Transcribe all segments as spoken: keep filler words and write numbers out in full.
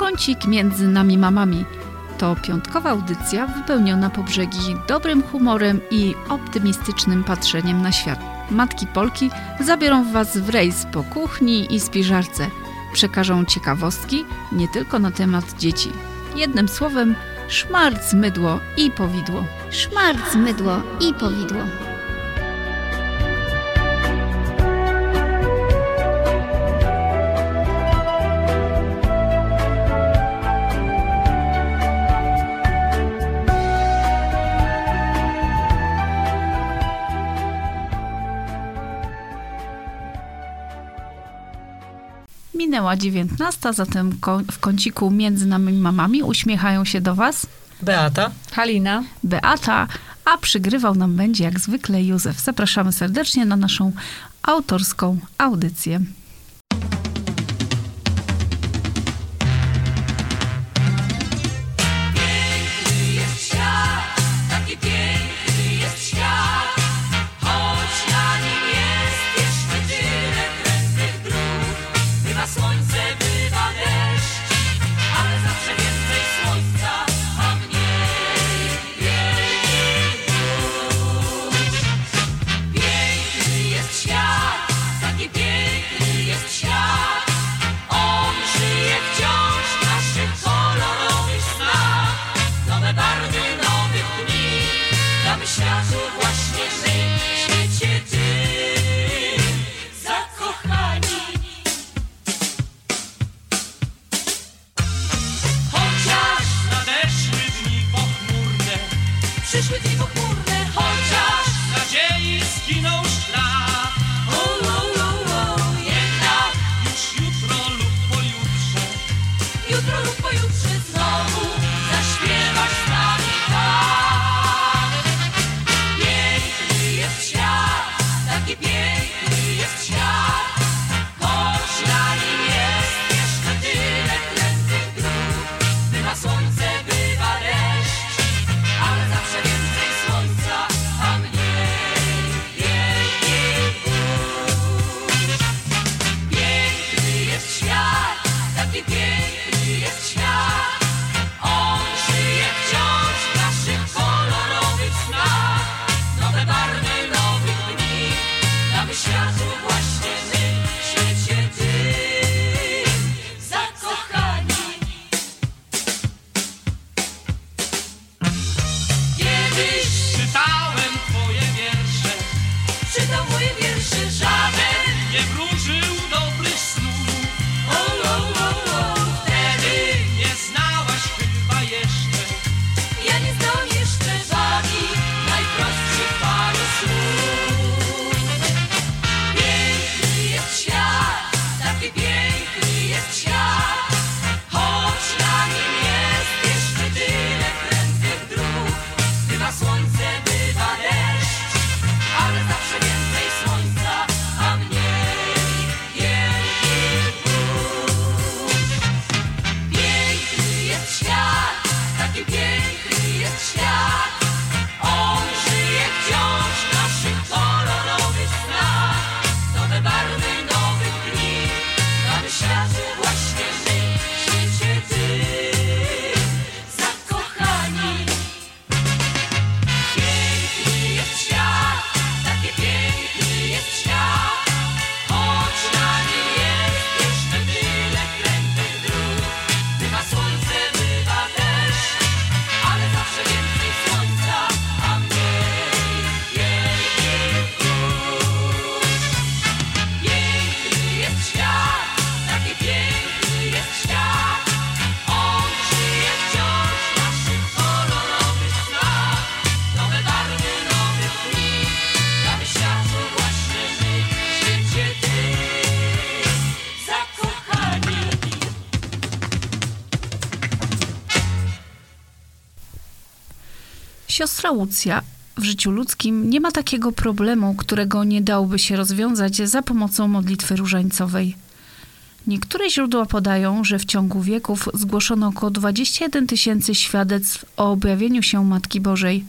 Kącik między nami mamami. To piątkowa audycja wypełniona po brzegi dobrym humorem i optymistycznym patrzeniem na świat. Matki Polki zabiorą Was w rejs po kuchni i spiżarce. Przekażą ciekawostki nie tylko na temat dzieci. Jednym słowem, szmarc, mydło i powidło. Szmarc, mydło i powidło. Minęła dziewiętnasta, zatem w kąciku między nami mamami uśmiechają się do Was Beata, Halina, Beata, a przygrywał nam będzie jak zwykle Józef. Zapraszamy serdecznie na naszą autorską audycję. Siostra Łucja w życiu ludzkim nie ma takiego problemu, którego nie dałoby się rozwiązać za pomocą modlitwy różańcowej. Niektóre źródła podają, że w ciągu wieków zgłoszono około dwadzieścia jeden tysięcy świadectw o objawieniu się Matki Bożej.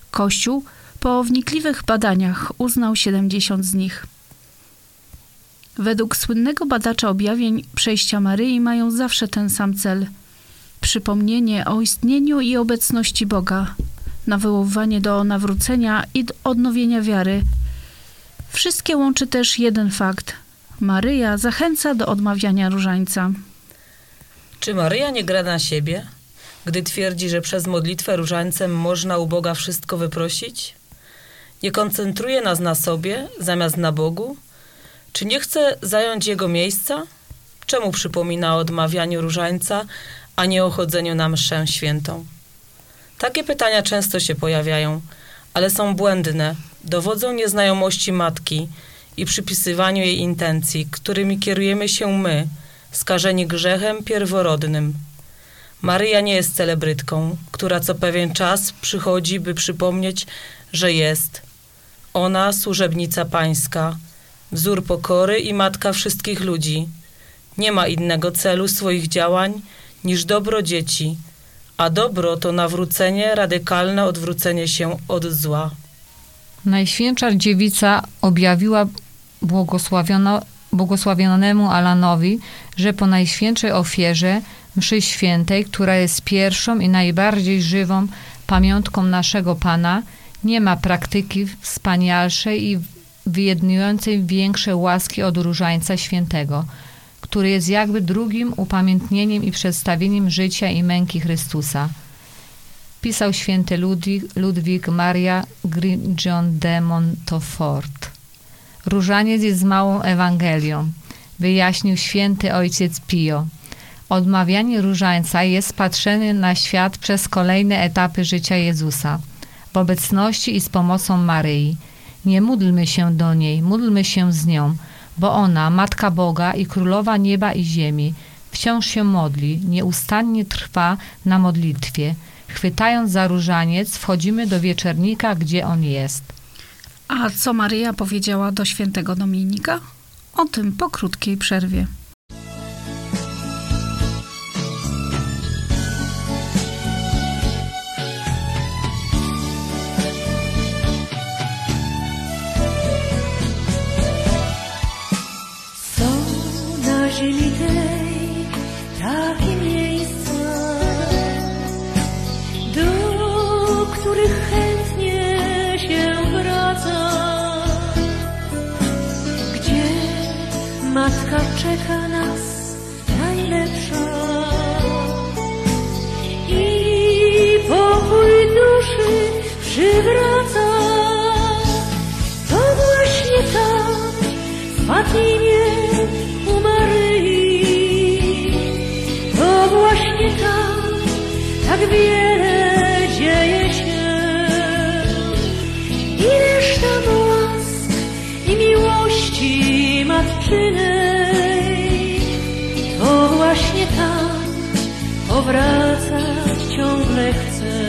Kościół po wnikliwych badaniach uznał siedemdziesiąt z nich. Według słynnego badacza objawień przejścia Maryi mają zawsze ten sam cel – przypomnienie o istnieniu i obecności Boga, nawoływanie do nawrócenia i do odnowienia wiary. Wszystkie łączy też jeden fakt – Maryja zachęca do odmawiania różańca. Czy Maryja nie gra na siebie, gdy twierdzi, że przez modlitwę różańcem można u Boga wszystko wyprosić? Nie koncentruje nas na sobie zamiast na Bogu? Czy nie chce zająć Jego miejsca? Czemu przypomina o odmawianiu różańca, a nie o chodzeniu na mszę świętą? Takie pytania często się pojawiają, ale są błędne, dowodzą nieznajomości matki i przypisywaniu jej intencji, którymi kierujemy się my, skażeni grzechem pierworodnym. Maryja nie jest celebrytką, która co pewien czas przychodzi, by przypomnieć, że jest. Ona, służebnica pańska, wzór pokory i matka wszystkich ludzi. Nie ma innego celu swoich działań niż dobro dzieci, a dobro to nawrócenie, radykalne odwrócenie się od zła. Najświętsza Dziewica objawiła błogosławiono, błogosławionemu Alanowi, że po Najświętszej ofierze mszy świętej, która jest pierwszą i najbardziej żywą pamiątką naszego Pana, nie ma praktyki wspanialszej i wyjednującej większe łaski od różańca świętego, który jest jakby drugim upamiętnieniem i przedstawieniem życia i męki Chrystusa. Pisał święty Ludwik, Ludwik Maria Grignon de Montfort. Różaniec jest małą Ewangelią, wyjaśnił święty ojciec Pio. Odmawianie różańca jest patrzenie na świat przez kolejne etapy życia Jezusa, w obecności i z pomocą Maryi. Nie módlmy się do niej, módlmy się z nią, bo ona, Matka Boga i Królowa Nieba i Ziemi, wciąż się modli, nieustannie trwa na modlitwie. Chwytając za różaniec, wchodzimy do wieczernika, gdzie on jest. A co Maryja powiedziała do świętego Dominika? O tym po krótkiej przerwie. Ziemi tej takie miejsca, do których chętnie się wraca, gdzie matka czeka nas najlepsza i pokój duszy przywraca. To właśnie tam w Fatimie tak wiele dzieje się, ileż tam łask i miłości matczynej. To właśnie tam powracać ciągle chcę.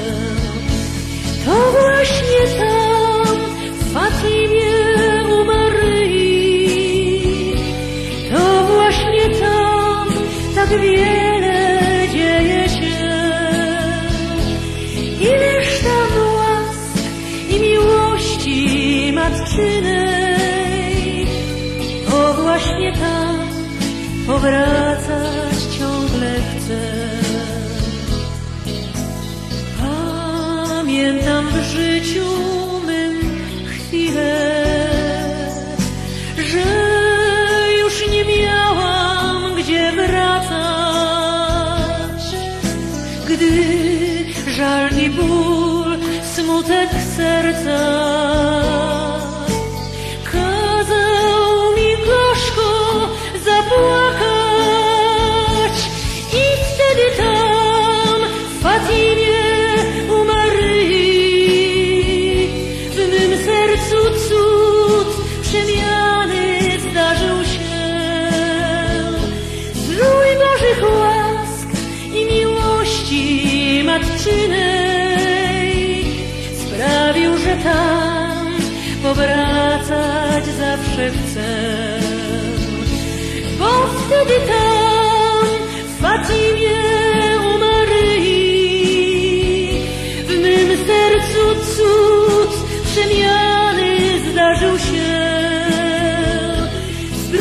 To właśnie tam w Fatimie u Maryi. To właśnie tam tak wiele dzieje się. Ileż tam łask i miłości matczynej. To właśnie tam powracać ciągle chcę. Pamiętam w życiu mym chwilę, że już nie miałam gdzie wracać, gdy żal i ból, smutek serca kazał mi gorzko zapłakać. I wtedy tam w Fatimie u Maryi w mym sercu cud przemiany zdarzył się. Zdrój Bożych łask i miłości matczynej sprawił, że tam powracać zawsze chcę. Bo wtedy tam w Fatimie u Maryi w mym sercu cud przemiany zdarzył się.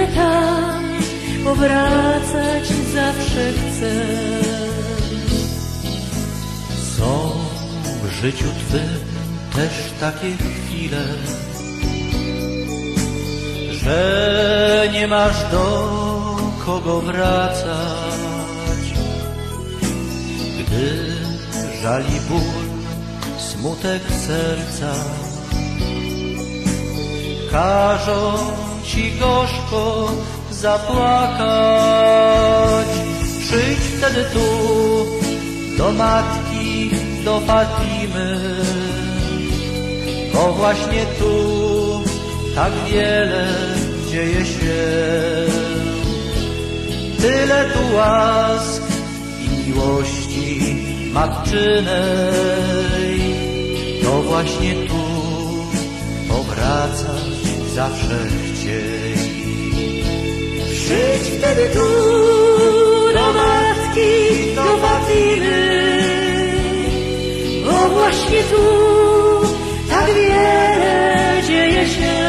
że tam powracać zawsze chcę. Są w życiu Twym też takie chwile, że nie masz do kogo wracać, gdy żali ból, smutek serca, każą Ci gorzko zapłakać. Przyjdź wtedy tu do matki, do Fatimy, bo właśnie tu tak wiele dzieje się. Tyle tu łask i miłości matczynej, to właśnie tu powracać zawsze chciej. Przyjdź wtedy tu do matki, do Fatimy, bo właśnie tu tak wiele dzieje się.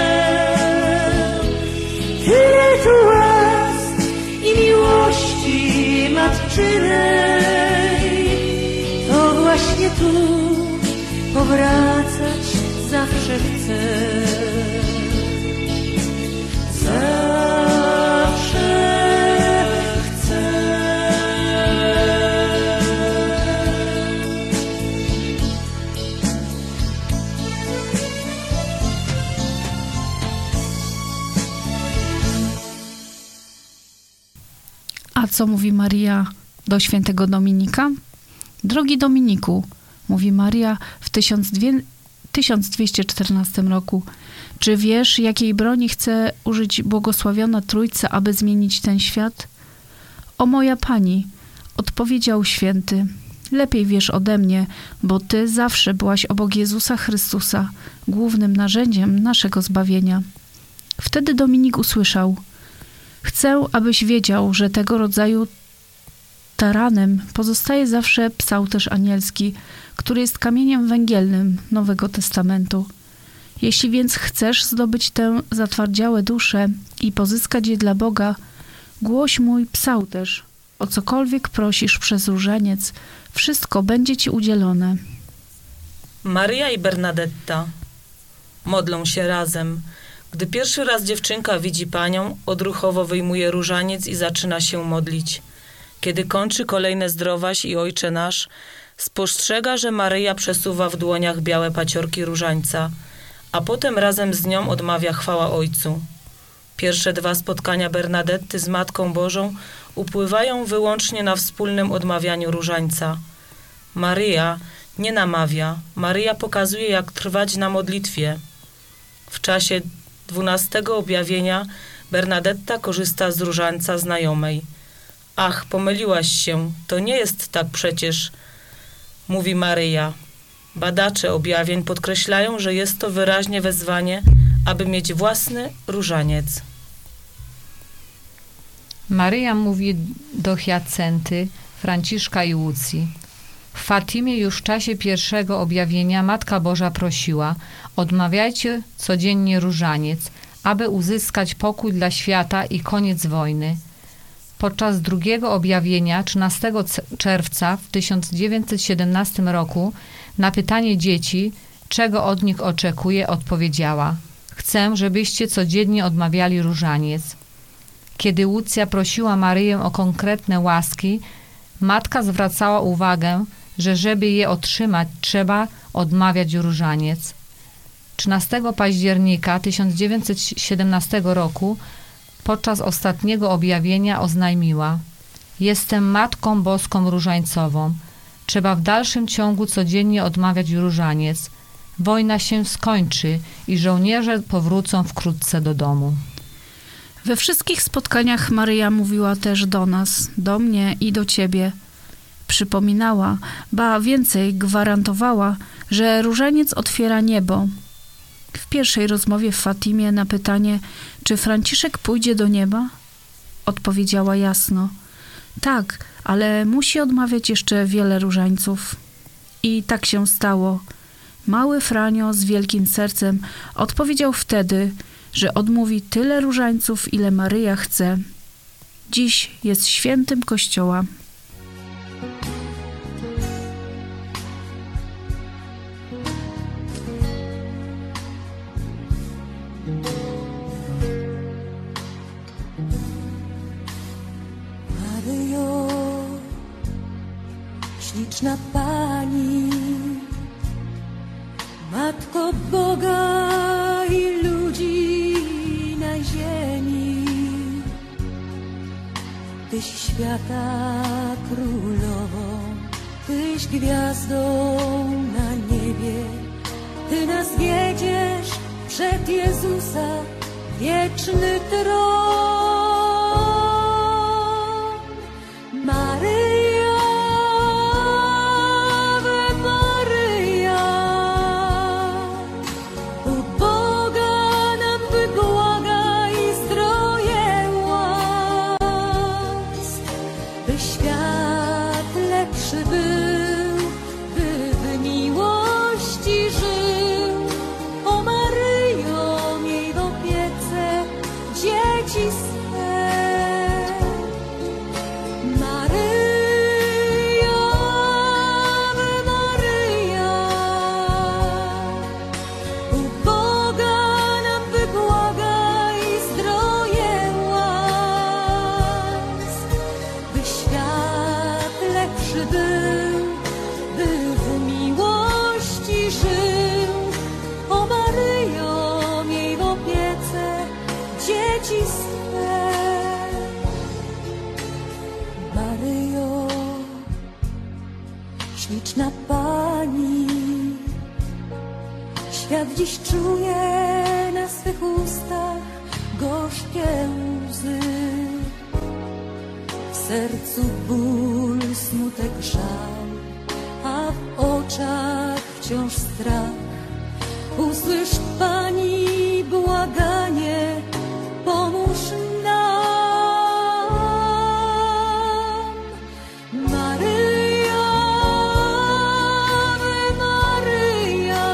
Tyle tu łask i miłości matczynej, to właśnie tu powracać zawsze chcę. Zawsze chcę. A co mówi Maria do świętego Dominika? Drogi Dominiku, mówi Maria w tysiąc dwieście czternastym roku, czy wiesz, jakiej broni chce użyć błogosławiona Trójca, aby zmienić ten świat? O moja Pani, odpowiedział święty, lepiej wiesz ode mnie, bo Ty zawsze byłaś obok Jezusa Chrystusa, głównym narzędziem naszego zbawienia. Wtedy Dominik usłyszał, chcę, abyś wiedział, że tego rodzaju taranem pozostaje zawsze psałterz anielski, który jest kamieniem węgielnym Nowego Testamentu. Jeśli więc chcesz zdobyć tę zatwardziałe duszę i pozyskać je dla Boga, głoś mój psałterz. O cokolwiek prosisz przez różaniec, wszystko będzie ci udzielone. Maria i Bernadetta modlą się razem. Gdy pierwszy raz dziewczynka widzi Panią, odruchowo wyjmuje różaniec i zaczyna się modlić. Kiedy kończy kolejne zdrowaś i Ojcze Nasz, spostrzega, że Maryja przesuwa w dłoniach białe paciorki różańca, a potem razem z nią odmawia chwała Ojcu. Pierwsze dwa spotkania Bernadetty z Matką Bożą upływają wyłącznie na wspólnym odmawianiu różańca. Maryja nie namawia, Maryja pokazuje, jak trwać na modlitwie. W czasie dwunastego objawienia Bernadetta korzysta z różańca znajomej. Ach, pomyliłaś się, to nie jest tak przecież, mówi Maryja. Badacze objawień podkreślają, że jest to wyraźnie wezwanie, aby mieć własny różaniec. Maryja mówi do Hyacenty, Franciszka i Łucji. W Fatimie już w czasie pierwszego objawienia Matka Boża prosiła: odmawiajcie codziennie różaniec, aby uzyskać pokój dla świata i koniec wojny. Podczas drugiego objawienia, trzynastego czerwca w tysiąc dziewięćset siedemnastym roku, na pytanie dzieci, czego od nich oczekuje, odpowiedziała: chcę, żebyście codziennie odmawiali różaniec. Kiedy Łucja prosiła Maryję o konkretne łaski, matka zwracała uwagę, że żeby je otrzymać, trzeba odmawiać różaniec. trzynastego października tysiąc dziewięćset siedemnastego roku podczas ostatniego objawienia oznajmiła: jestem Matką Boską Różańcową. Trzeba w dalszym ciągu codziennie odmawiać różaniec. Wojna się skończy i żołnierze powrócą wkrótce do domu. We wszystkich spotkaniach Maryja mówiła też do nas, do mnie i do ciebie. Przypominała, ba więcej gwarantowała, że różaniec otwiera niebo. W pierwszej rozmowie w Fatimie na pytanie, czy Franciszek pójdzie do nieba, odpowiedziała jasno: tak, ale musi odmawiać jeszcze wiele różańców. I tak się stało. Mały Franio z wielkim sercem odpowiedział wtedy, że odmówi tyle różańców, ile Maryja chce. Dziś jest świętym Kościoła. Maryjo, śliczna Pani, Matko Boga i ludzi na ziemi, Tyś świata królową, Tyś gwiazdą na niebie, Ty nas wiedziesz przed Jezusa wieczny tron. Maryjo, Ave Maryja, u Boga nam wybłagaj zdroje łask, by świat lepszy był, by w miłości żył. O Maryjo, miej w opiece dzieci swe. Maryjo, śliczna Pani, świat dziś czuje na swych ustach gorzkie łzy. W sercu ból, smutek, żal, a w oczach wciąż strach. Usłysz Pani błaganie, pomóż nam. Maryjo, Ave Maryja,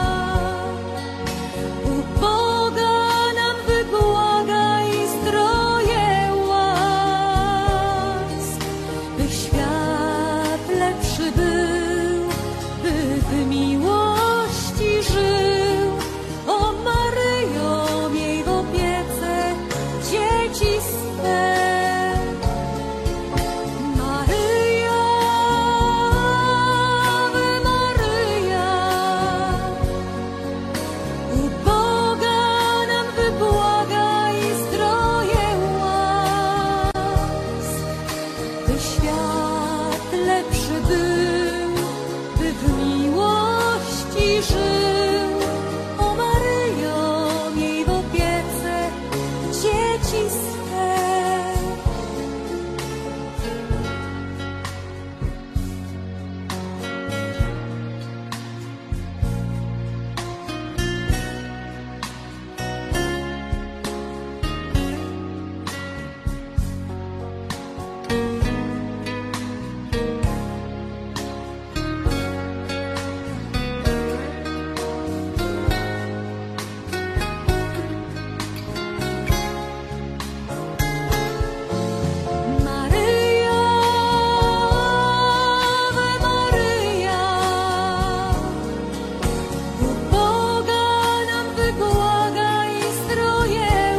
u Boga nam wybłagaj zdroje łask, by świat lepszy był, by w miłości żył. O Maryjo, miej w opiece dzieci swe. Maryjo, Ave Maryja, u Boga nam wybłagaj zdroje łask, by świat lepszy był, by w miłości żył. O Maryjo, miej w opiece dzieci swe. Maryjo, Ave Maryja, u Boga nam wybłagaj zdroje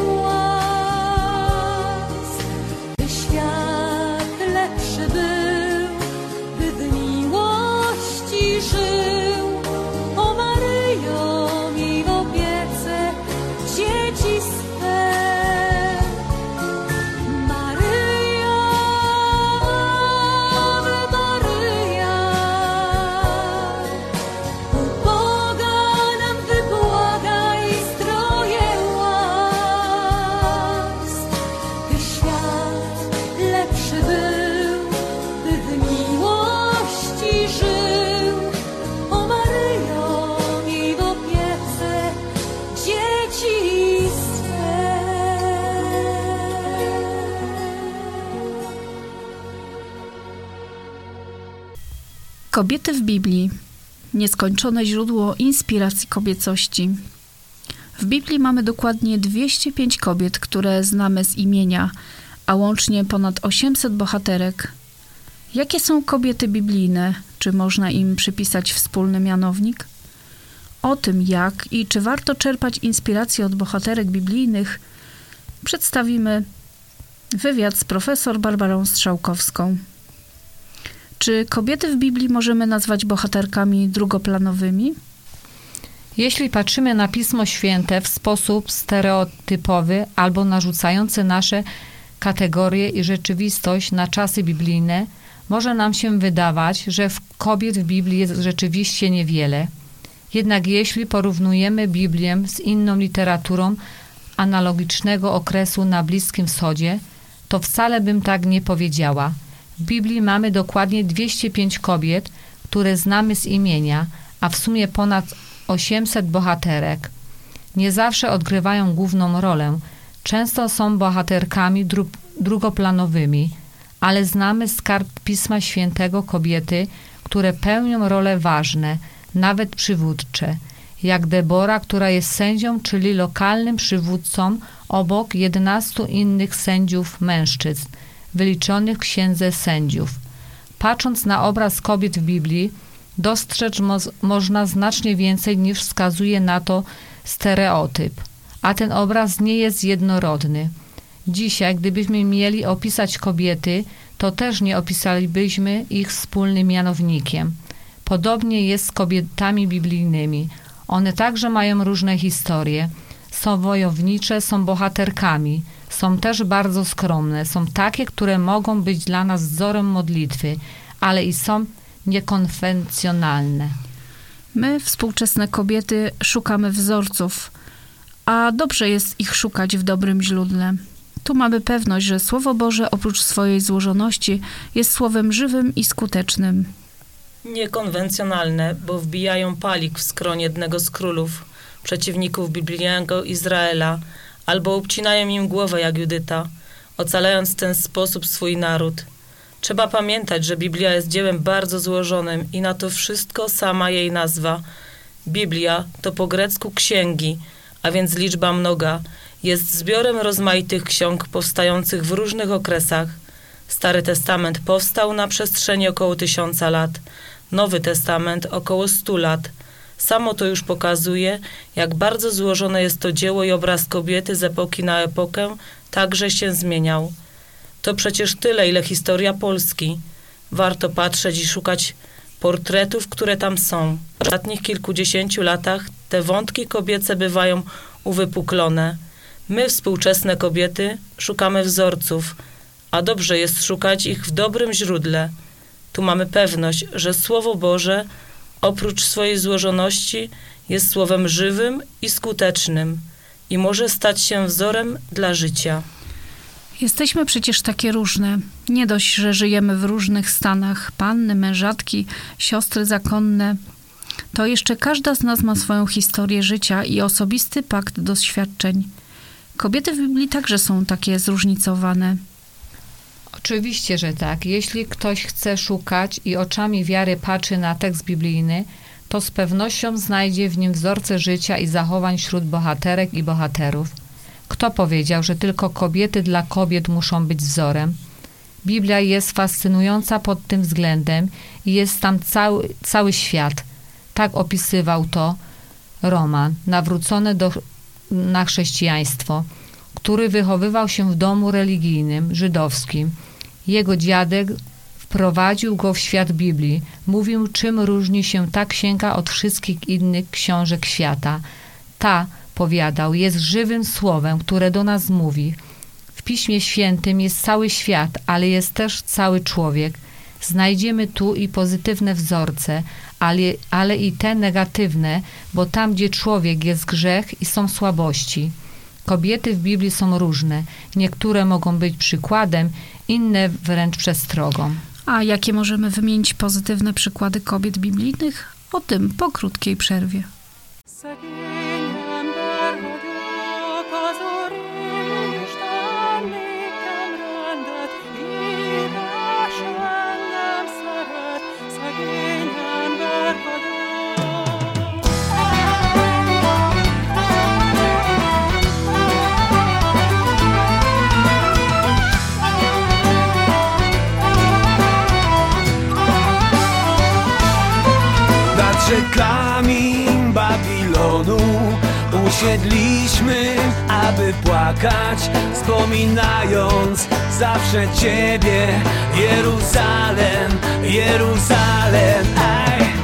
łask, by świat lepszy był, by w miłości żył. O Maryjo, miej w opiece dzieci swe. Maryjo, Ave Maryja, u Boga nam wybłagaj zdroje łask, by świat lepszy był, by w miłości żył. O Maryjo, miej w opiece dzieci swe. Kobiety w Biblii. Nieskończone źródło inspiracji kobiecości. W Biblii mamy dokładnie dwieście pięć kobiet, które znamy z imienia, a łącznie ponad osiemset bohaterek. Jakie są kobiety biblijne? Czy można im przypisać wspólny mianownik? O tym, jak i czy warto czerpać inspirację od bohaterek biblijnych, przedstawimy wywiad z profesor Barbarą Strzałkowską. Czy kobiety w Biblii możemy nazwać bohaterkami drugoplanowymi? Jeśli patrzymy na Pismo Święte w sposób stereotypowy albo narzucający nasze kategorie i rzeczywistość na czasy biblijne, może nam się wydawać, że w kobiet w Biblii jest rzeczywiście niewiele. Jednak jeśli porównujemy Biblię z inną literaturą analogicznego okresu na Bliskim Wschodzie, to wcale bym tak nie powiedziała. W Biblii mamy dokładnie dwieście pięć kobiet, które znamy z imienia, a w sumie ponad osiemset bohaterek. Nie zawsze odgrywają główną rolę. Często są bohaterkami dru- drugoplanowymi, ale znamy z kart Pisma Świętego kobiety, które pełnią role ważne, nawet przywódcze, jak Debora, która jest sędzią, czyli lokalnym przywódcą obok jedenastu innych sędziów mężczyzn, wyliczonych w Księdze Sędziów. Patrząc na obraz kobiet w Biblii, dostrzec mo- można znacznie więcej niż wskazuje na to stereotyp, a ten obraz nie jest jednorodny. Dzisiaj, gdybyśmy mieli opisać kobiety, to też nie opisalibyśmy ich wspólnym mianownikiem. Podobnie jest z kobietami biblijnymi. One także mają różne historie. Są wojownicze, są bohaterkami. Są też bardzo skromne. Są takie, które mogą być dla nas wzorem modlitwy, ale i są niekonwencjonalne. My, współczesne kobiety, szukamy wzorców, a dobrze jest ich szukać w dobrym źródle. Tu mamy pewność, że Słowo Boże oprócz swojej złożoności jest słowem żywym i skutecznym. Niekonwencjonalne, bo wbijają palik w skroń jednego z królów, przeciwników biblijnego Izraela, albo obcinają im głowę jak Judyta, ocalając w ten sposób swój naród. Trzeba pamiętać, że Biblia jest dziełem bardzo złożonym i na to wszystko sama jej nazwa. Biblia to po grecku księgi, a więc liczba mnoga, jest zbiorem rozmaitych ksiąg powstających w różnych okresach. Stary Testament powstał na przestrzeni około tysiąca lat, Nowy Testament około stu lat. Samo to już pokazuje, jak bardzo złożone jest to dzieło i obraz kobiety z epoki na epokę także się zmieniał. To przecież tyle, ile historia Polski. Warto patrzeć i szukać portretów, które tam są. W ostatnich kilkudziesięciu latach te wątki kobiece bywają uwypuklone. My, współczesne kobiety, szukamy wzorców, a dobrze jest szukać ich w dobrym źródle. Tu mamy pewność, że Słowo Boże, oprócz swojej złożoności, jest słowem żywym i skutecznym i może stać się wzorem dla życia. Jesteśmy przecież takie różne. Nie dość, że żyjemy w różnych stanach, panny, mężatki, siostry zakonne, to jeszcze każda z nas ma swoją historię życia i osobisty pakt doświadczeń. Kobiety w Biblii także są takie zróżnicowane. Oczywiście, że tak. Jeśli ktoś chce szukać i oczami wiary patrzy na tekst biblijny, to z pewnością znajdzie w nim wzorce życia i zachowań wśród bohaterek i bohaterów. Kto powiedział, że tylko kobiety dla kobiet muszą być wzorem? Biblia jest fascynująca pod tym względem i jest tam cały, cały świat. Tak opisywał to Roman, nawrócony do, na chrześcijaństwo, który wychowywał się w domu religijnym, żydowskim. Jego dziadek wprowadził go w świat Biblii. Mówił, czym różni się ta księga od wszystkich innych książek świata. Ta, powiadał, jest żywym słowem, które do nas mówi. W Piśmie Świętym jest cały świat, ale jest też cały człowiek. Znajdziemy tu i pozytywne wzorce, ale, ale i te negatywne, bo tam, gdzie człowiek, jest grzech i są słabości. Kobiety w Biblii są różne. Niektóre mogą być przykładem, inne wręcz przestrogą. A jakie możemy wymienić pozytywne przykłady kobiet biblijnych? O tym po krótkiej przerwie. Babilonu usiedliśmy, aby płakać, wspominając zawsze Ciebie, Jeruzalem, Jeruzalem, aj.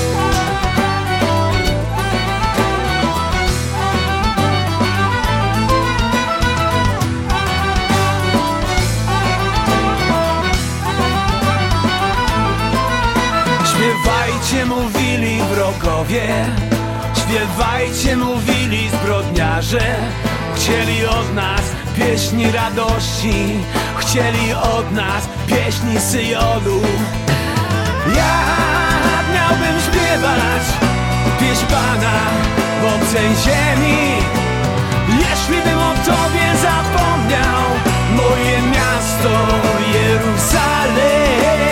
Śpiewajcie, mówili wrogowie, śpiewajcie, mówili zbrodniarze. Chcieli od nas pieśni radości, chcieli od nas pieśni Syjonu. Ja miałbym śpiewać pieśń Pana w obcej ziemi, jeśli bym o Tobie zapomniał, moje miasto Jeruzalem.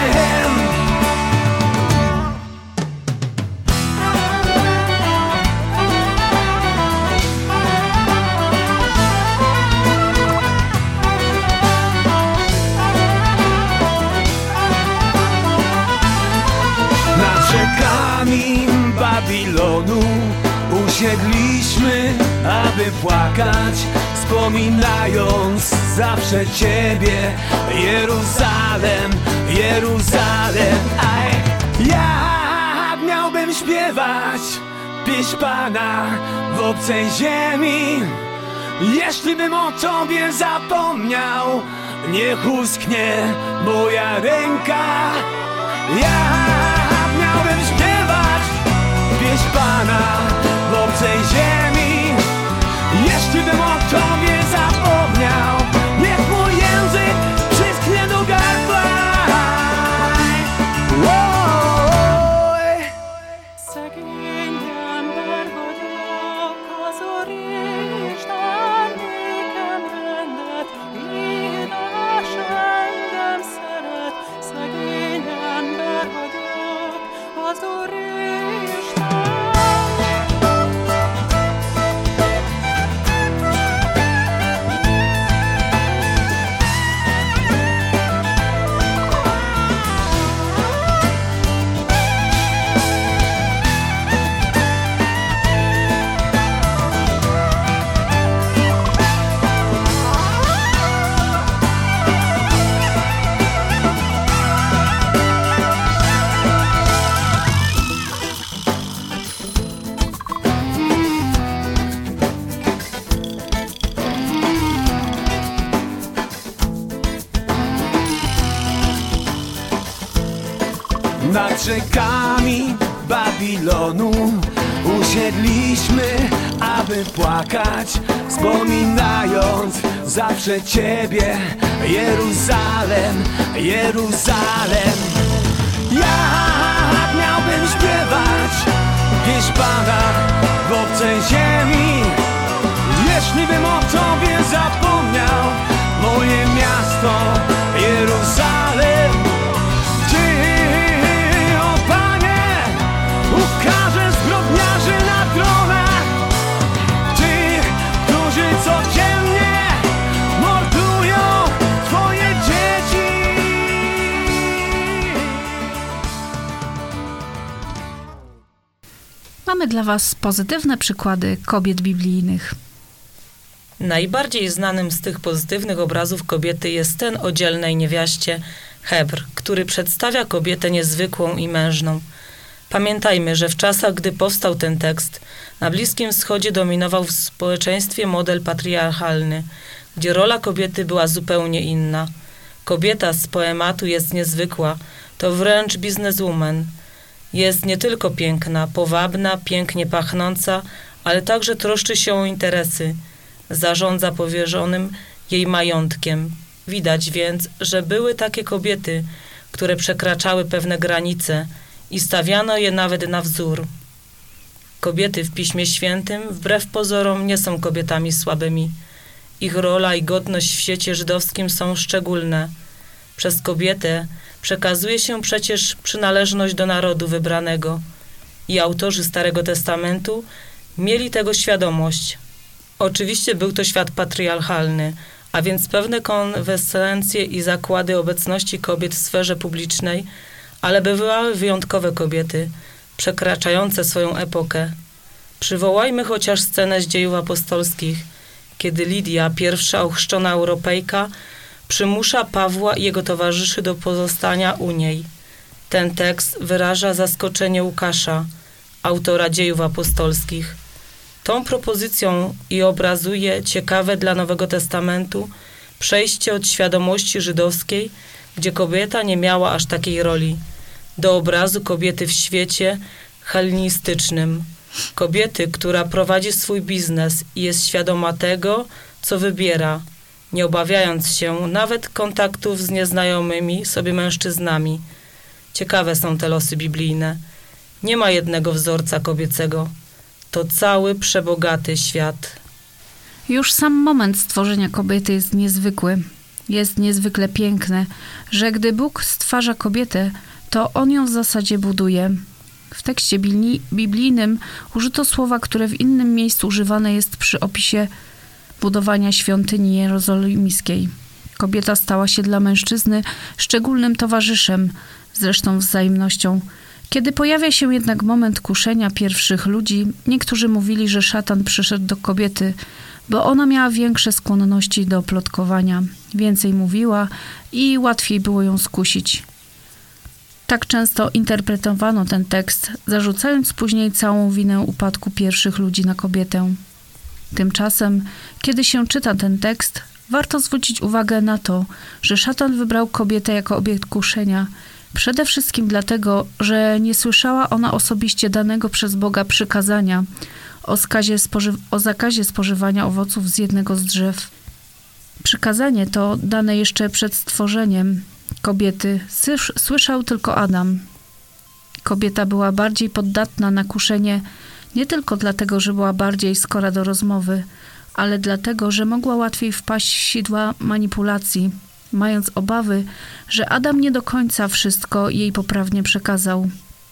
Brzegami Babilonu usiedliśmy, aby płakać, wspominając zawsze Ciebie, Jeruzalem, Jeruzalem, aj. Ja miałbym śpiewać pieśń Pana w obcej ziemi, jeśli bym o Tobie zapomniał, niech uschnie moja ręka. Ja miałbym śpiewać pieśń Pana w obcej ziemi, jeśli bym o Tobie zapomniał, niech mój język przysknie do gardła. Szegény ember vagyok, az Úr Isten nékem rendet, írás engem szeret. Szegény ember vagyok, az Úr Isten. Nad rzekami Babilonu usiedliśmy, aby płakać, wspominając zawsze Ciebie, Jeruzalem, Jeruzalem. Ja miałbym śpiewać pieśń Pana w obcej ziemi, jeśli bym o Tobie zapomniał, moje miasto Jeruzalem. Ukażę zbrodniarzy na tronach, tych, którzy codziennie mordują Twoje dzieci. Mamy dla Was pozytywne przykłady kobiet biblijnych. Najbardziej znanym z tych pozytywnych obrazów kobiety jest ten o dzielnej niewiaście Hebr, który przedstawia kobietę niezwykłą i mężną. Pamiętajmy, że w czasach, gdy powstał ten tekst, na Bliskim Wschodzie dominował w społeczeństwie model patriarchalny, gdzie rola kobiety była zupełnie inna. Kobieta z poematu jest niezwykła, to wręcz bizneswoman. Jest nie tylko piękna, powabna, pięknie pachnąca, ale także troszczy się o interesy. Zarządza powierzonym jej majątkiem. Widać więc, że były takie kobiety, które przekraczały pewne granice i stawiano je nawet na wzór. Kobiety w Piśmie Świętym wbrew pozorom nie są kobietami słabymi. Ich rola i godność w świecie żydowskim są szczególne. Przez kobietę przekazuje się przecież przynależność do narodu wybranego i autorzy Starego Testamentu mieli tego świadomość. Oczywiście był to świat patriarchalny, a więc pewne konweniencje i zakłady obecności kobiet w sferze publicznej, ale bywały wyjątkowe kobiety, przekraczające swoją epokę. Przywołajmy chociaż scenę z Dziejów Apostolskich, kiedy Lidia, pierwsza ochrzczona Europejka, przymusza Pawła i jego towarzyszy do pozostania u niej. Ten tekst wyraża zaskoczenie Łukasza, autora Dziejów Apostolskich. Tą propozycją i obrazuje ciekawe dla Nowego Testamentu przejście od świadomości żydowskiej, gdzie kobieta nie miała aż takiej roli, do obrazu kobiety w świecie hellenistycznym. Kobiety, która prowadzi swój biznes i jest świadoma tego, co wybiera, nie obawiając się nawet kontaktów z nieznajomymi sobie mężczyznami. Ciekawe są te losy biblijne. Nie ma jednego wzorca kobiecego. To cały przebogaty świat. Już sam moment stworzenia kobiety jest niezwykły. Jest niezwykle piękny, że gdy Bóg stwarza kobietę, to On ją w zasadzie buduje. W tekście biblijnym użyto słowa, które w innym miejscu używane jest przy opisie budowania świątyni jerozolimskiej. Kobieta stała się dla mężczyzny szczególnym towarzyszem, zresztą wzajemnością. Kiedy pojawia się jednak moment kuszenia pierwszych ludzi, niektórzy mówili, że szatan przyszedł do kobiety, bo ona miała większe skłonności do plotkowania, więcej mówiła i łatwiej było ją skusić. Tak często interpretowano ten tekst, zarzucając później całą winę upadku pierwszych ludzi na kobietę. Tymczasem, kiedy się czyta ten tekst, warto zwrócić uwagę na to, że szatan wybrał kobietę jako obiekt kuszenia, przede wszystkim dlatego, że nie słyszała ona osobiście danego przez Boga przykazania o, skazie spoży- o zakazie spożywania owoców z jednego z drzew. Przykazanie to, dane jeszcze przed stworzeniem kobiety, słysz- słyszał tylko Adam. Kobieta była bardziej poddatna na kuszenie nie tylko dlatego, że była bardziej skora do rozmowy, ale dlatego, że mogła łatwiej wpaść w sidła manipulacji, mając obawy, że Adam nie do końca wszystko jej poprawnie przekazał.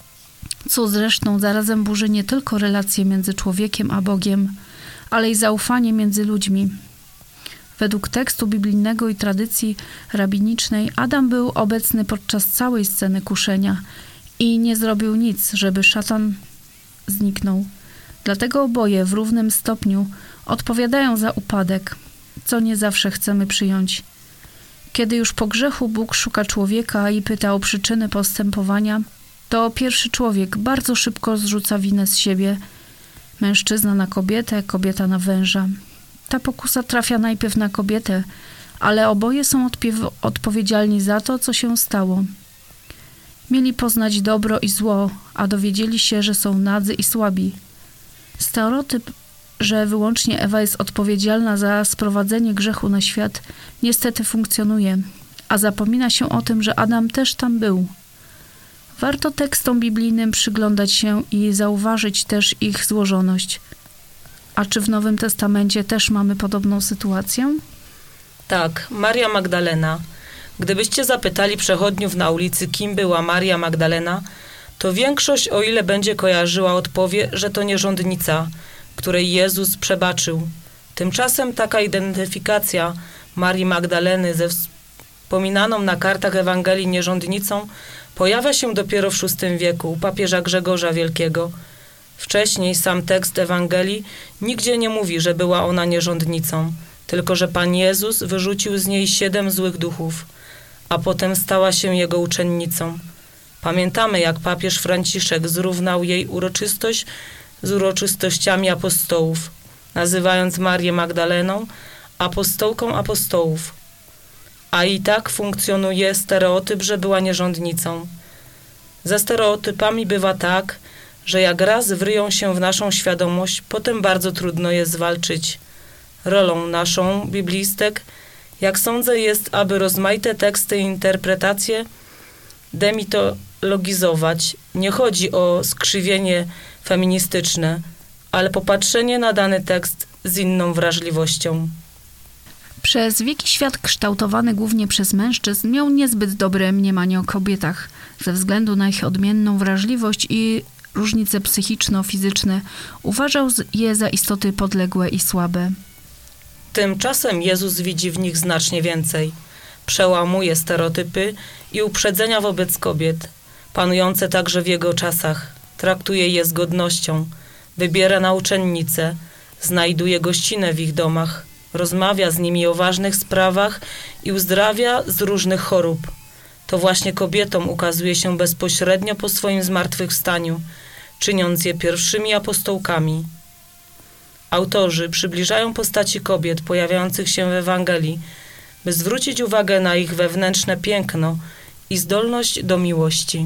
Co zresztą zarazem burzy nie tylko relacje między człowiekiem a Bogiem, ale i zaufanie między ludźmi. Według tekstu biblijnego i tradycji rabinicznej Adam był obecny podczas całej sceny kuszenia i nie zrobił nic, żeby szatan zniknął. Dlatego oboje w równym stopniu odpowiadają za upadek, co nie zawsze chcemy przyjąć. Kiedy już po grzechu Bóg szuka człowieka i pyta o przyczyny postępowania, to pierwszy człowiek bardzo szybko zrzuca winę z siebie. Mężczyzna na kobietę, kobieta na węża. Ta pokusa trafia najpierw na kobietę, ale oboje są odpiew- odpowiedzialni za to, co się stało. Mieli poznać dobro i zło, a dowiedzieli się, że są nadzy i słabi. Stereotyp, że wyłącznie Ewa jest odpowiedzialna za sprowadzenie grzechu na świat, niestety funkcjonuje, a zapomina się o tym, że Adam też tam był. Warto tekstom biblijnym przyglądać się i zauważyć też ich złożoność. A czy w Nowym Testamencie też mamy podobną sytuację? Tak, Maria Magdalena. Gdybyście zapytali przechodniów na ulicy, kim była Maria Magdalena, to większość, o ile będzie kojarzyła, odpowie, że to nierządnica, której Jezus przebaczył. Tymczasem taka identyfikacja Marii Magdaleny ze wspominaną na kartach Ewangelii nierządnicą pojawia się dopiero w szóstym wieku u papieża Grzegorza Wielkiego. Wcześniej sam tekst Ewangelii nigdzie nie mówi, że była ona nierządnicą, tylko że Pan Jezus wyrzucił z niej siedem złych duchów, a potem stała się jego uczennicą. Pamiętamy, jak papież Franciszek zrównał jej uroczystość z uroczystościami apostołów, nazywając Marię Magdaleną apostołką apostołów. A i tak funkcjonuje stereotyp, że była nierządnicą. Ze stereotypami bywa tak, że jak raz wryją się w naszą świadomość, potem bardzo trudno je zwalczyć. Rolą naszą, biblistek, jak sądzę, jest, aby rozmaite teksty i interpretacje demitologizować. Nie chodzi o skrzywienie feministyczne, ale popatrzenie na dany tekst z inną wrażliwością. Przez wieki świat kształtowany głównie przez mężczyzn miał niezbyt dobre mniemanie o kobietach. Ze względu na ich odmienną wrażliwość i różnice psychiczno-fizyczne uważał je za istoty podległe i słabe. Tymczasem Jezus widzi w nich znacznie więcej. Przełamuje stereotypy i uprzedzenia wobec kobiet, panujące także w jego czasach. Traktuje je z godnością, wybiera na uczennice, znajduje gościnę w ich domach, rozmawia z nimi o ważnych sprawach i uzdrawia z różnych chorób. To właśnie kobietom ukazuje się bezpośrednio po swoim zmartwychwstaniu, czyniąc je pierwszymi apostołkami. Autorzy przybliżają postaci kobiet pojawiających się w Ewangelii, by zwrócić uwagę na ich wewnętrzne piękno i zdolność do miłości.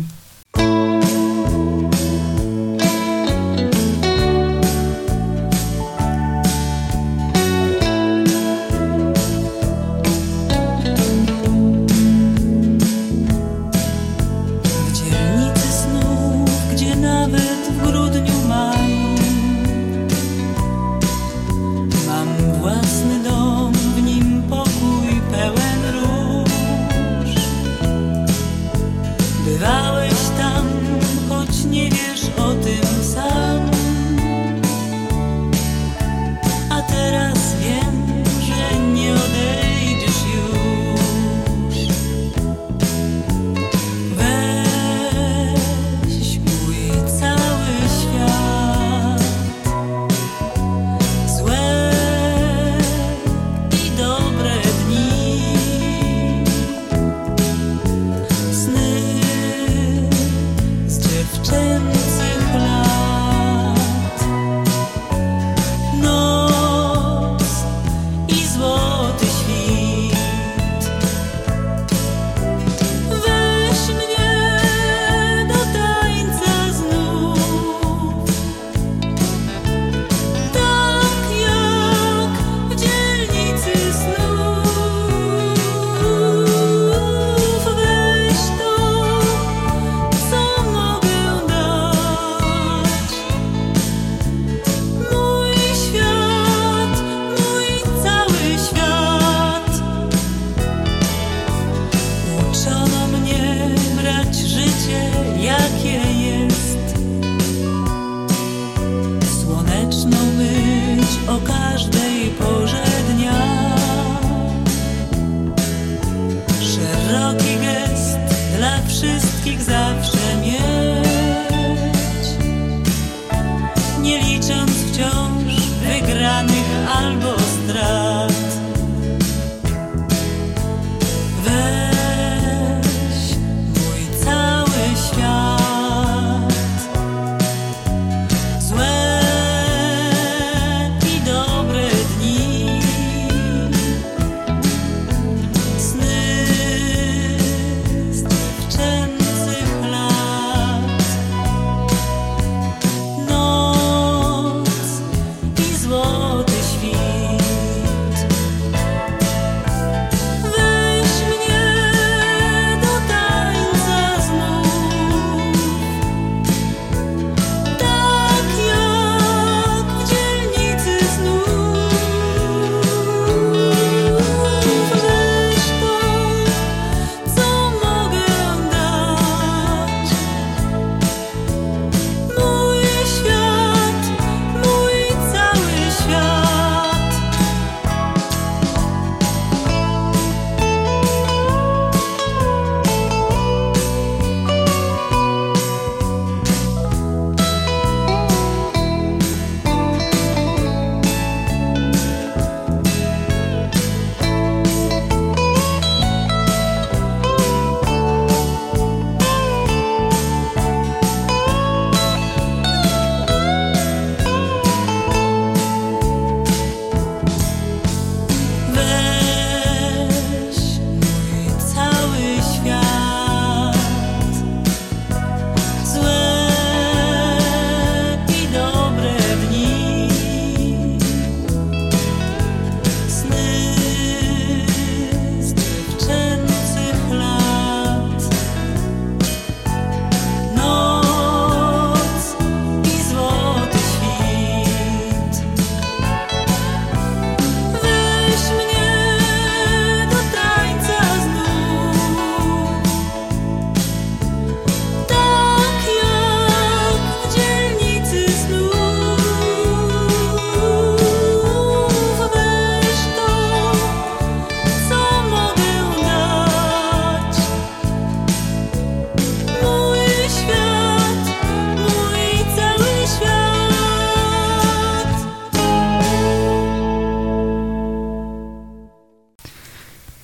Bywałeś tam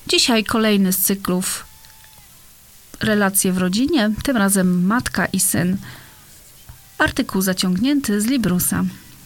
Dzisiaj kolejny z cyklów Relacje w rodzinie, tym razem matka i syn. Artykuł zaciągnięty z Librusa.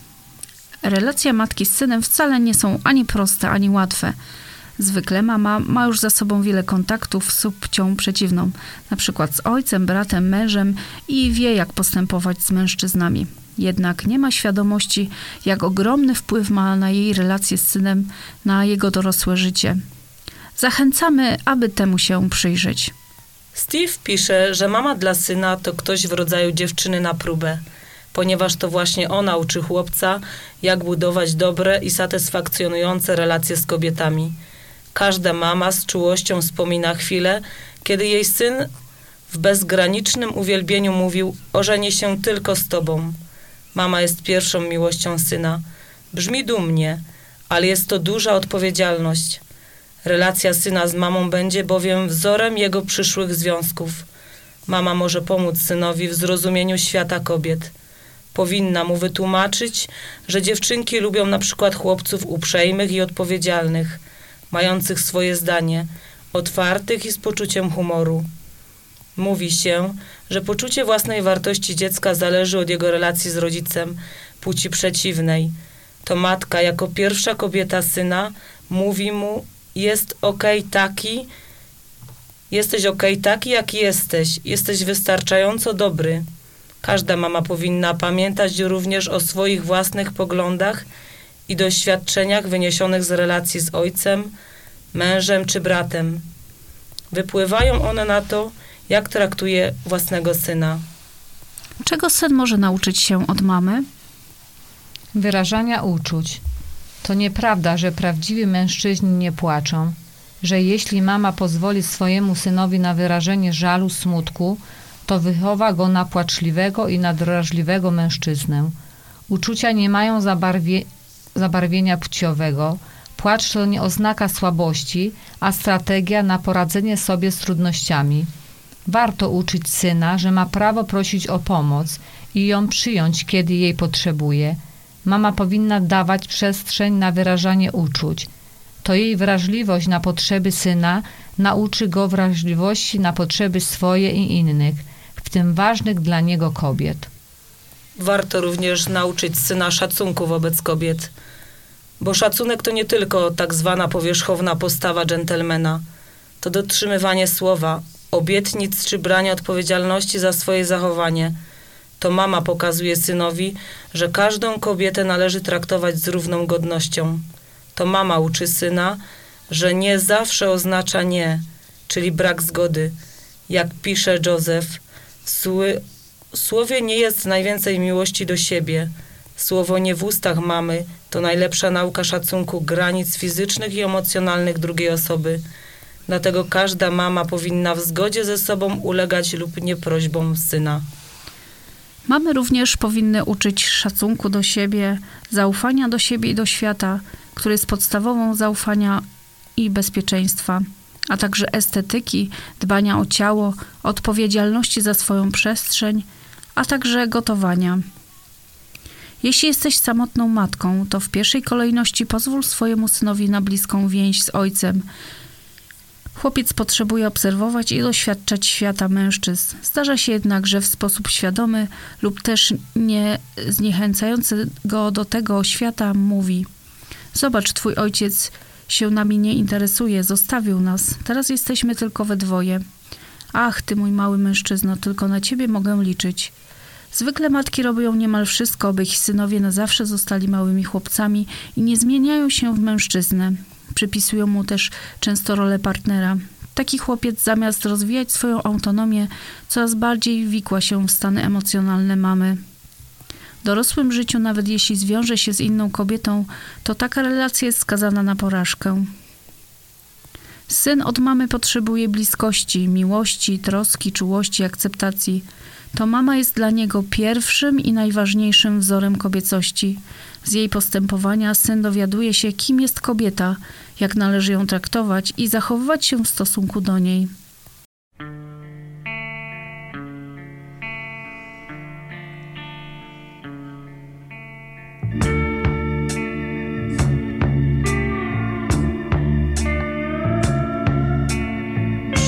Relacje matki z synem wcale nie są ani proste, ani łatwe. Zwykle mama ma już za sobą wiele kontaktów z płcią przeciwną, na przykład z ojcem, bratem, mężem i wie, jak postępować z mężczyznami. Jednak nie ma świadomości, jak ogromny wpływ ma na jej relacje z synem, na jego dorosłe życie. Zachęcamy, aby temu się przyjrzeć. Steve pisze, że mama dla syna to ktoś w rodzaju dziewczyny na próbę, ponieważ to właśnie ona uczy chłopca, jak budować dobre i satysfakcjonujące relacje z kobietami. Każda mama z czułością wspomina chwilę, kiedy jej syn w bezgranicznym uwielbieniu mówił: ożenię się tylko z tobą. Mama jest pierwszą miłością syna. Brzmi dumnie, ale jest to duża odpowiedzialność. Relacja syna z mamą będzie bowiem wzorem jego przyszłych związków. Mama może pomóc synowi w zrozumieniu świata kobiet. Powinna mu wytłumaczyć, że dziewczynki lubią na przykład chłopców uprzejmych i odpowiedzialnych, mających swoje zdanie, otwartych i z poczuciem humoru. Mówi się, że poczucie własnej wartości dziecka zależy od jego relacji z rodzicem płci przeciwnej. To matka jako pierwsza kobieta syna mówi mu: jest okej taki, jesteś okej taki, jaki jesteś, jesteś wystarczająco dobry. Każda mama powinna pamiętać również o swoich własnych poglądach i doświadczeniach wyniesionych z relacji z ojcem, mężem czy bratem. Wypływają one na to, jak traktuje własnego syna. Czego syn może nauczyć się od mamy? Wyrażania uczuć. To nieprawda, że prawdziwi mężczyźni nie płaczą, że jeśli mama pozwoli swojemu synowi na wyrażenie żalu, smutku, to wychowa go na płaczliwego i nadrażliwego mężczyznę. Uczucia nie mają zabarwie, zabarwienia płciowego. Płacz to nie oznaka słabości, a strategia na poradzenie sobie z trudnościami. Warto uczyć syna, że ma prawo prosić o pomoc i ją przyjąć, kiedy jej potrzebuje. Mama powinna dawać przestrzeń na wyrażanie uczuć. To jej wrażliwość na potrzeby syna nauczy go wrażliwości na potrzeby swoje i innych, w tym ważnych dla niego kobiet. Warto również nauczyć syna szacunku wobec kobiet, bo szacunek to nie tylko tak zwana powierzchowna postawa dżentelmena. To dotrzymywanie słowa, obietnic czy branie odpowiedzialności za swoje zachowanie. To mama pokazuje synowi, że każdą kobietę należy traktować z równą godnością. To mama uczy syna, że nie zawsze oznacza nie, czyli brak zgody. Jak pisze Józef, w słowie nie jest najwięcej miłości do siebie. Słowo nie w ustach mamy to najlepsza nauka szacunku granic fizycznych i emocjonalnych drugiej osoby. Dlatego każda mama powinna w zgodzie ze sobą ulegać lub nie prośbom syna. Mamy również powinny uczyć szacunku do siebie, zaufania do siebie i do świata, który jest podstawową zaufania i bezpieczeństwa, a także estetyki, dbania o ciało, odpowiedzialności za swoją przestrzeń, a także gotowania. Jeśli jesteś samotną matką, to w pierwszej kolejności pozwól swojemu synowi na bliską więź z ojcem. Chłopiec potrzebuje obserwować i doświadczać świata mężczyzn. Zdarza się jednak, że w sposób świadomy lub też nie zniechęcający go do tego świata mówi: zobacz, twój ojciec się nami nie interesuje, zostawił nas. Teraz jesteśmy tylko we dwoje. Ach, ty mój mały mężczyzno, tylko na ciebie mogę liczyć. Zwykle matki robią niemal wszystko, by ich synowie na zawsze zostali małymi chłopcami i nie zmieniają się w mężczyznę. Przypisują mu też często rolę partnera. Taki chłopiec zamiast rozwijać swoją autonomię, coraz bardziej wikła się w stany emocjonalne mamy. W dorosłym życiu, nawet jeśli zwiąże się z inną kobietą, to taka relacja jest skazana na porażkę. Syn od mamy potrzebuje bliskości, miłości, troski, czułości, akceptacji. To mama jest dla niego pierwszym i najważniejszym wzorem kobiecości. Z jej postępowania syn dowiaduje się, kim jest kobieta, jak należy ją traktować i zachowywać się w stosunku do niej.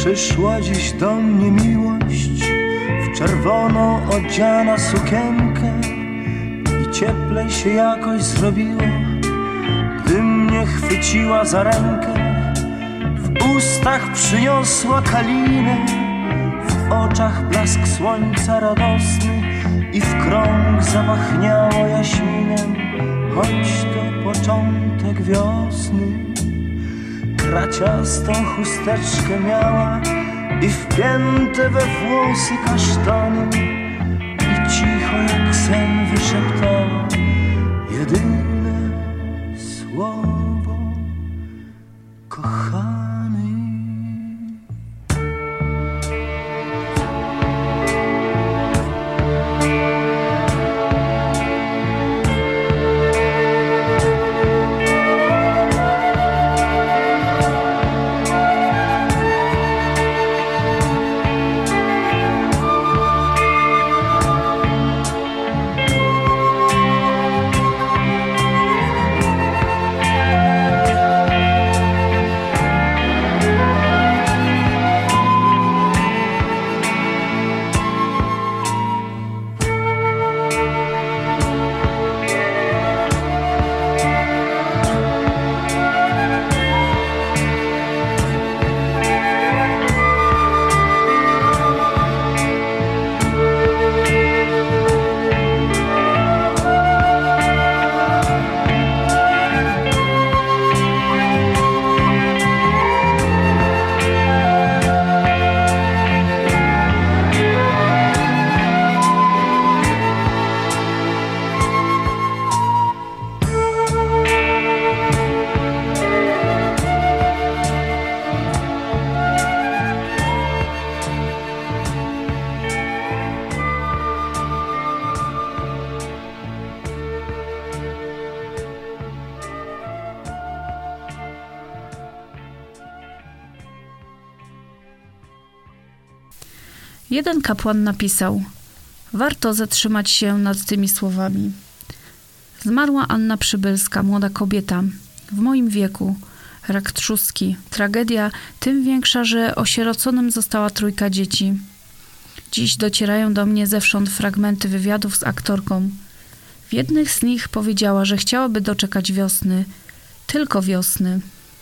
Przyszła dziś do mnie miłość, w czerwoną odziana sukienkę i cieplej się jakoś zrobiło, gdy mnie chwyciła za rękę. W ustach przyniosła kalinę, w oczach blask słońca radosny i w krąg zapachniało jaśminem, choć to początek wiosny. Kraciastą chusteczkę miała i wpięte we włosy kasztany i cicho jak sen wyszeptała jedyne słowo: kochany. Jeden kapłan napisał: warto zatrzymać się nad tymi słowami. Zmarła Anna Przybylska, młoda kobieta, w moim wieku, rak trzustki. Tragedia tym większa, że osieroconym została trójka dzieci. Dziś docierają do mnie zewsząd fragmenty wywiadów z aktorką. W jednych z nich powiedziała, że chciałaby doczekać wiosny, tylko wiosny.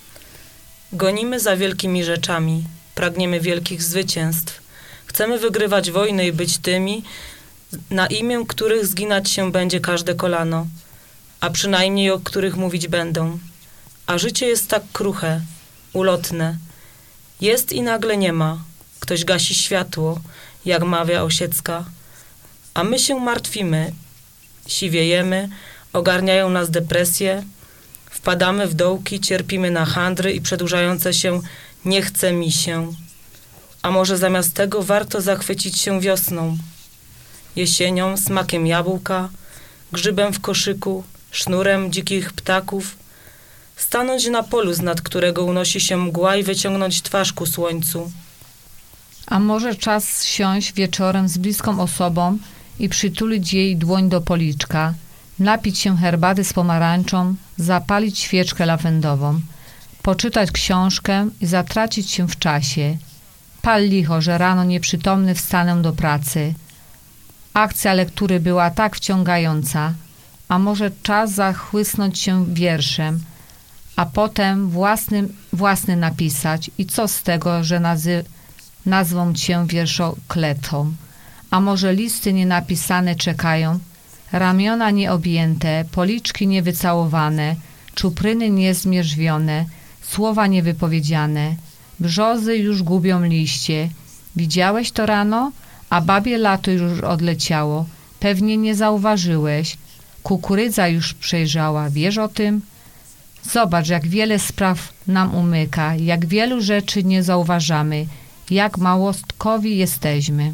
Gonimy za wielkimi rzeczami, pragniemy wielkich zwycięstw. Chcemy wygrywać wojny i być tymi, na imię których zginać się będzie każde kolano, a przynajmniej o których mówić będą. A życie jest tak kruche, ulotne. Jest i nagle nie ma. Ktoś gasi światło, jak mawia Osiecka. A my się martwimy, siwiejemy, ogarniają nas depresje, wpadamy w dołki, cierpimy na handry i przedłużające się nie chce mi się. A może zamiast tego warto zachwycić się wiosną, jesienią, smakiem jabłka, grzybem w koszyku, sznurem dzikich ptaków, stanąć na polu, z nad którego unosi się mgła i wyciągnąć twarz ku słońcu. A może czas siąść wieczorem z bliską osobą i przytulić jej dłoń do policzka, napić się herbaty z pomarańczą, zapalić świeczkę lawendową, poczytać książkę i zatracić się w czasie. Pal licho, że rano nieprzytomny wstanę do pracy. Akcja lektury była tak wciągająca, a może czas zachłysnąć się wierszem, a potem własny, własny napisać i co z tego, że nazy, nazwą cię wierszokletą. A może listy nienapisane czekają, ramiona nieobjęte, policzki niewycałowane, czupryny niezmierzwione, słowa niewypowiedziane. Brzozy już gubią liście. Widziałeś to rano? A babie lato już odleciało. Pewnie nie zauważyłeś. Kukurydza już przejrzała. Wiesz o tym? Zobacz, jak wiele spraw nam umyka, jak wielu rzeczy nie zauważamy, jak małostkowi jesteśmy.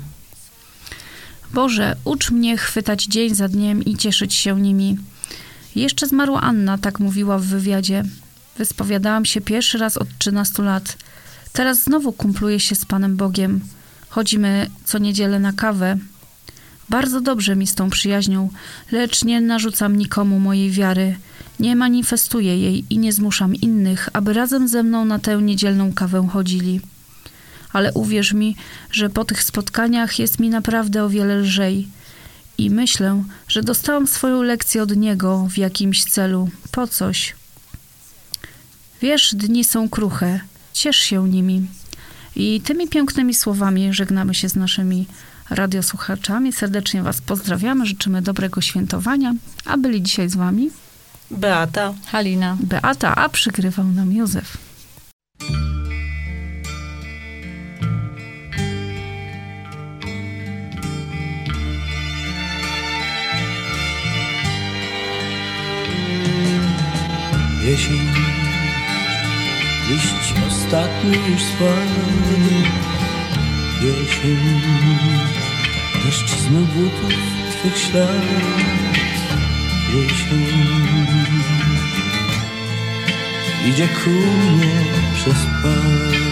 Boże, ucz mnie chwytać dzień za dniem i cieszyć się nimi. Jeszcze zmarła Anna, tak mówiła w wywiadzie. Wyspowiadałam się pierwszy raz od trzynastu lat. Teraz znowu kumpluję się z Panem Bogiem. Chodzimy co niedzielę na kawę. Bardzo dobrze mi z tą przyjaźnią, lecz nie narzucam nikomu mojej wiary. Nie manifestuję jej i nie zmuszam innych, aby razem ze mną na tę niedzielną kawę chodzili. ale uwierz mi, że po tych spotkaniach jest mi naprawdę o wiele lżej. I myślę, że dostałam swoją lekcję od niego w jakimś celu, po coś. Wiesz, dni są kruche, ciesz się nimi. I tymi pięknymi słowami żegnamy się z naszymi radiosłuchaczami. Serdecznie Was pozdrawiamy, życzymy dobrego świętowania. A byli dzisiaj z Wami Beata, Halina, Beata, a przygrywał nam Józef. Jesień, liść ostatni już spadł. Jesień, deszcz zmył butów twych ślad. Jesień, idzie ku mnie przez park.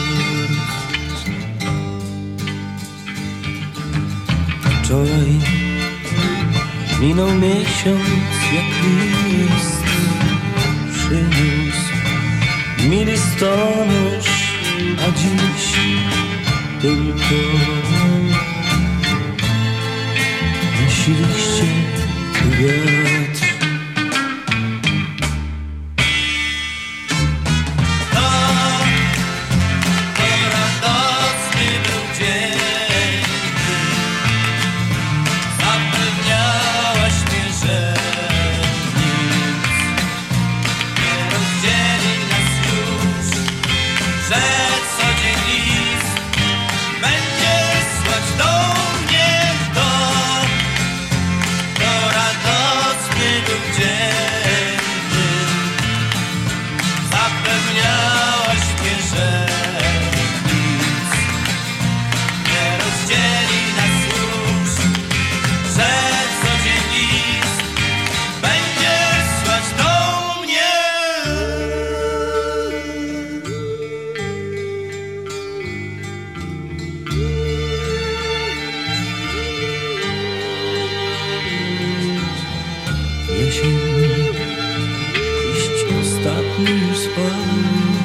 Wczoraj minął miesiąc jak list. Przyniósł mi listonosz, a dziś tylko nasiliście wiatr. To, to radosny był dzień, zapewniałaś mnie, że że co dzień list będzie słać do mnie w dom. To radosny był dzień, zapewniałaś mnie, że nic nie rozdzieli nas już, że co dzień list będzie słać do mnie. Jesień, liść ostatni już spadł.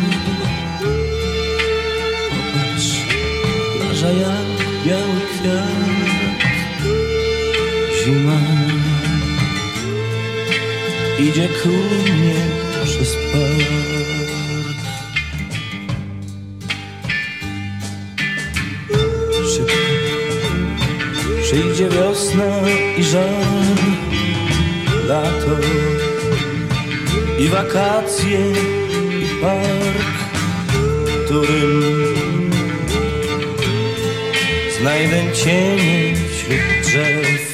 Popatrz, plaża jak biały kwiat. Zima idzie ku mnie przez park. Szybko przyjdzie wiosna i żar. Lato i wakacje i park, w którym znajdę cienie wśród drzew.